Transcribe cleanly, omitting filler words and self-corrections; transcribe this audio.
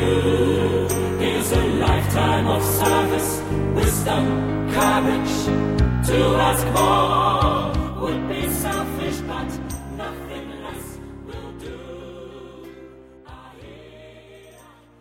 you is a lifetime of service, wisdom, courage to ask more.